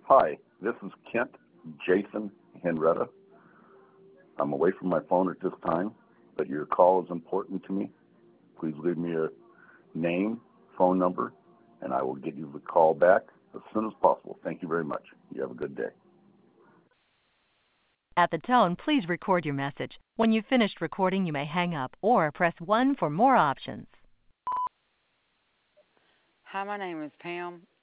Hi, this is Kent Jason Henretta. I'm away from my phone at this time, but your call is important to me. Please leave me a name, phone number, and I will get you the call back as soon as possible. Thank you very much. You have a good day. At the tone, please record your message. When you've finished recording, you may hang up or press 1 for more options. Hi, my name is Pam.